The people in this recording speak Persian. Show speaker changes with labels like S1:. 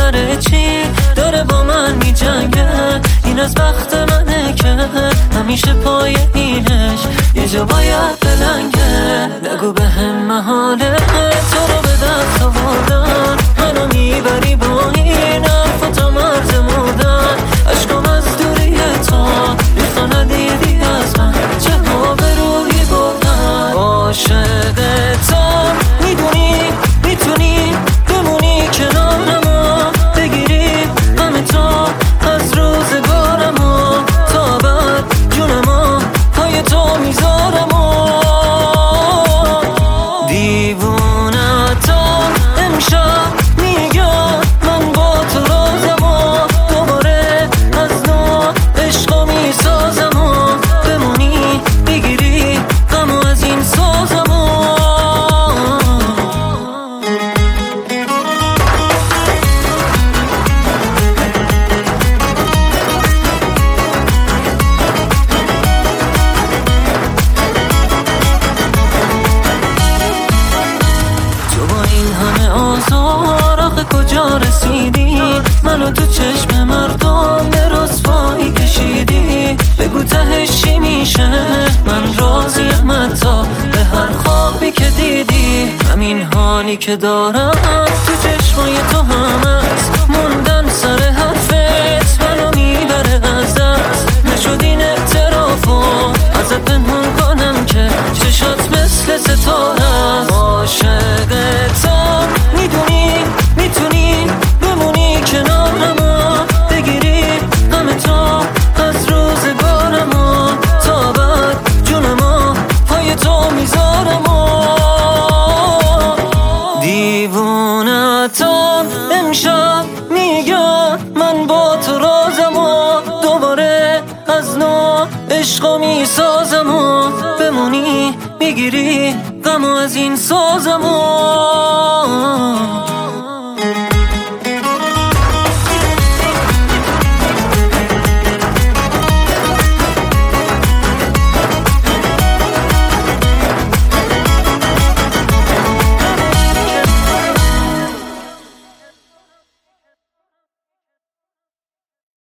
S1: بالاخره چی داره با من می جنگه؟ این از بخت منه که همیشه پای اینش یه جا باید بلنگه. نگو به هم محاله تو رو به دست آوردن، منو میبری با این حرف و تا مرز مردن. عشقم از دوری تو ریختا ندیدی از من، چه ها به روحی بردن. عاشق تو میدونی میتونی بمونی کنارم، بگیری همه تا از روزگارم، تا بعد جونم پای تو میذارم. دیوونه تو امشب میگم من با تو رازم، دوباره از نو عشقا میسازم، بمونی بگیری غمو از این سازم. آزار آخه کجا رسیدی؟ منو تو چشم مردم به رسوایی کشیدی. بگو تهش چی میشه؟ من راضیم حتی به هر خوابی که دیدی. همین حالی که دارم تو چشمای تو هم هست، موندن سر حرفت منو میبره از دست. نشد این اعترافو ازت پنهون کنم که چشات مثل ستاره است. عاشق تو میدونی میتونی بمونی کنارم، بگیری همه تا از روزگارم، تا بعد جونم پای تو میذارم. دیوونه تو امشب میگم من با تو رازم، دوباره از نو عشقا میسازم، بمونی میگیری غمو از این سازم.